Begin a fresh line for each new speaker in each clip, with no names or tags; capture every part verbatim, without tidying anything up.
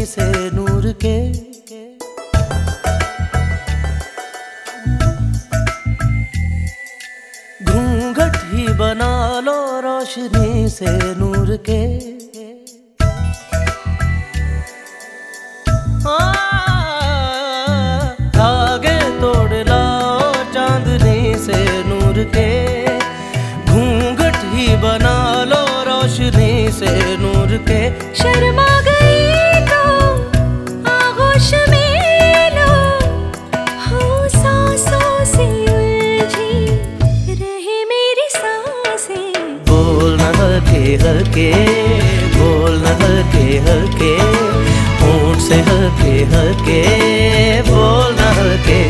से नूर के। घूंघट ही बना लो रोशनी से नूर के। धागे तोड़ लाओ चांदनी से नूर के। घूंघट ही बना लो रोशनी से नूर के।
शर्मा गई तो आगोश में लो, हो सांसों से उलझी रहे मेरी सांसें।
बोलना हल्के हल्के, बोलना हल्के हल्के, होंठ से हल्के हल्के, बोलना हल्के।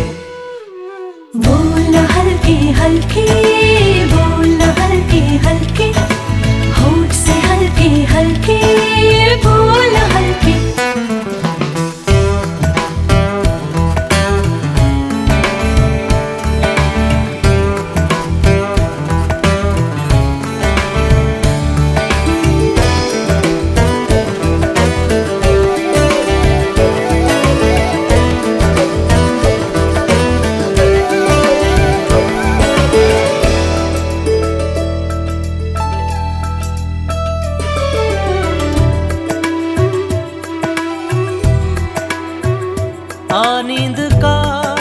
बोलना हल्के हल्के, बोलना हल्के हल्के, होंठ से हल्के हल्के, बोलना हल्के।
आ नींद का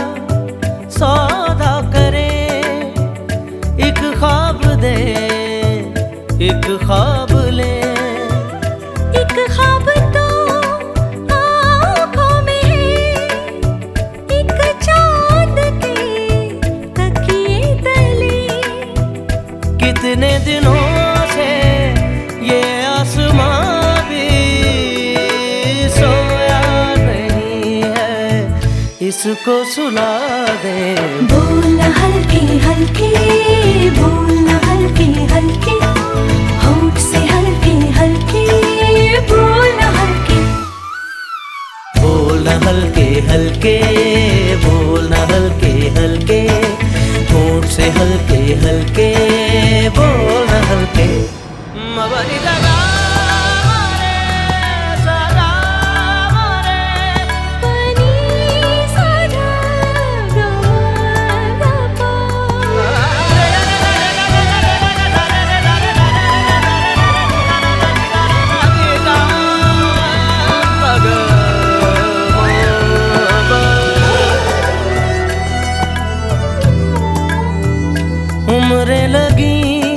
सौदा करें, एक ख्वाब दे एक ख्वाब ले।
एक ख्वाब तो आँखों में है, एक चाँद के तकिए तले।
कितने दिनों से ये आसमां भी सोया नहीं है, इसको सुला दे।
बोलना हल्के हल्के, बोलना हल्के हल्के, होंठ से हल्के हल्के, बोलना हल्के।
बोलना हल्के हल्के, बोलना हल्के हल्के, होंठ से हल्के हल्के, बोलना हल्के। मबरी दादा मारे, सदा मारे,
पनी सदा गा गा पा।
उम्रें लगी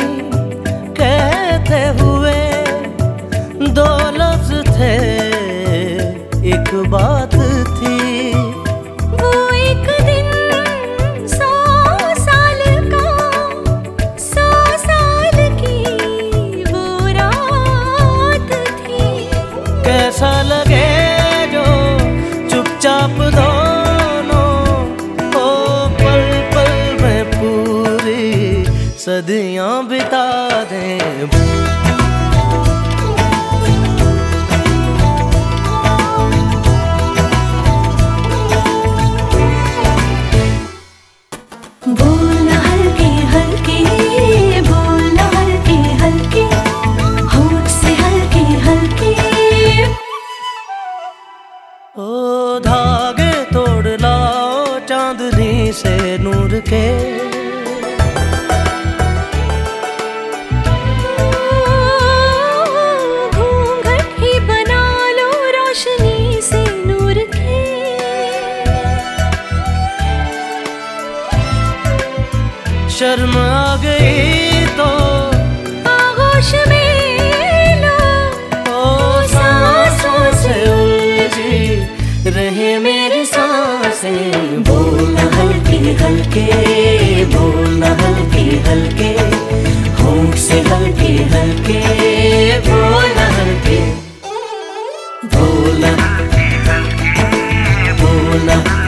कहते हुए, दो लफ्ज थे एक बात थी।
वो एक दिन सौ साल का, सौ साल की वो रात थी।
कैसा लगे जो चुपचाप दोनों ओ पल पल में पूरी सदियां बिता दें।
बोलना हल्के हल्के, बोलना हल्के हल्के, होंठ से हल्के हल्के।
ओ धागे तोड़ लाओ चांदनी से नूर के।
घूंघट ही बना लो रोशनी से नूर के।
शर्म आ गई तो
आगोश में लो,
ओ सांसों से उलझी रहे मेरी सांसें। बोलना हल्के हल्के, बोलना हल्के हल्के, होंठ से हल्के हल्के, बोलना हल्के। बोलना बोलना